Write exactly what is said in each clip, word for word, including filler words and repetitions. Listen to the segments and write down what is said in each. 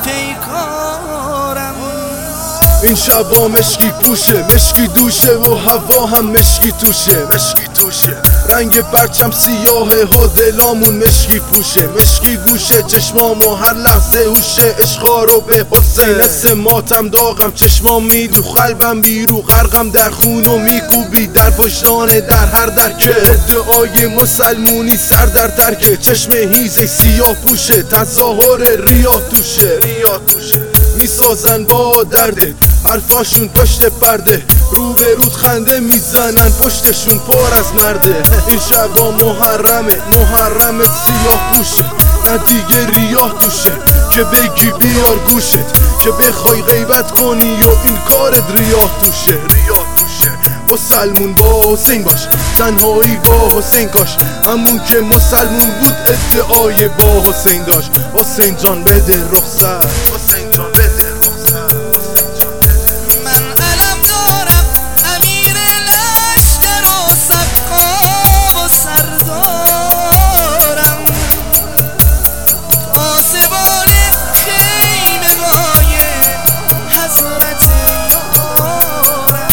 پیکارم. این شبا مشکی پوشه، مشکی دوشه و هوا هم مشکی توشه، مشکی توشه. رنگ پرچم سیاهه ها دلامون مشکی پوشه، مشکی گوشه چشمامو هر لحظه هوشه. عشقا رو به حسین سینه ماتم داغم، چشمام میدو قلبم بیرو غرقم در خون و میکوبی در پشتانه در هر درکه. ادعای مسلمونی سر در ترکه، چشم هیزه سیاه پوشه، تظاهر ریا توشه، ریا توشه. میسازن با دردت حرفاشون پشت پرده، رو به رود خنده میزنن پشتشون پر از مرده. این شبا محرمه، محرمت سیاه پوشه، نه دیگه ریاه توشه که بگی بیار گوشت، که بخوای غیبت کنی و این کارت ریاه توشه، ریاه توشه. مسلمون با حسین باش، تنهایی با حسین کاش، همون که مسلمون بود ادعای با حسین داشت. حسین جان بده رخصت، حسین جان بده رخصت. من علم دارم امیر لشکر و سقا و سردارم، پاسبان خیمه گاه حضرت یارم.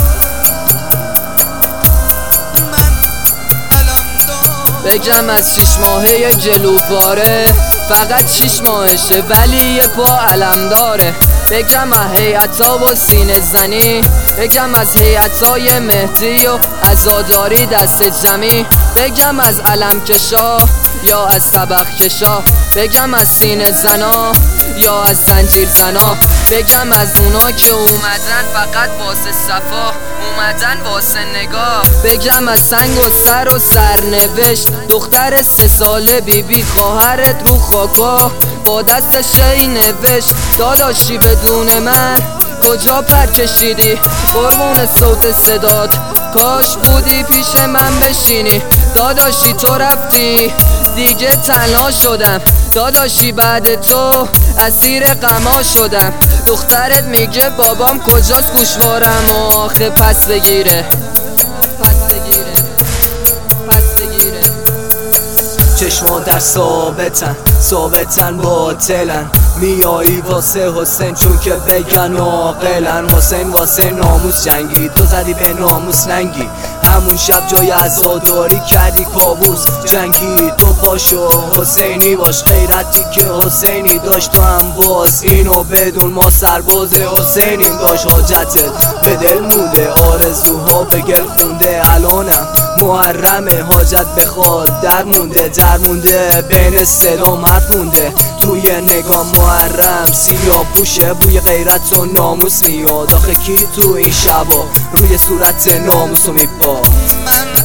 من علم دارم بگم از شیش ماهه جلوباره، فقط شیش ماهشه ولی یه پا علم داره. بگم از هیئتا و سینه زنی، بگم از هیئتای مهدی و عزاداری دست جمعی. بگم از علم کشا یا از طبق کشا، بگم از سینه زنا یا از زنجیر زنا. بگم از اونا که اومدن فقط واسه صفا، اومدن واسه نگاه. بگم از سنگ و سر و سرنوشت، دختر سه ساله بیبی خواهرت رو خاکا با دست شی نوشت. داداشی بدون من کجا پر کشیدی؟ قربون صوت صدات کاش بودی پیش من بشینی. داداشی تو رفتی دیگه تنها شدم، داداشی بعد تو اسیر غما شدم. دخترت میگه بابام کجاست گوشوارم آخه پس بگیره، پس بگیره، پس بگیره. چشما در ثابتن، ثابتن باطلن. میایی واسه حسین چون که بگن عاقلن. حسین واسه ناموس جنگی، تو زدی به ناموس ننگی. همون شب جای عزاداری کردی کابوس جنگی. تو پاشو حسینی باش، غیرتی که حسینی داشت تو هم باز اینو بدون. ما سرباز حسینیم، داشت حاجتت به دل مونده، آرزوها به گل خونده. الانم محرمه حاجت بخواد در مونده، در مونده بین صدا مرد مونده. توی نگاه محرم سیاه پوشه، بوی غیرت و ناموس میاد. آخه کی تو این شبا روی صورت ناموسو میپا؟ من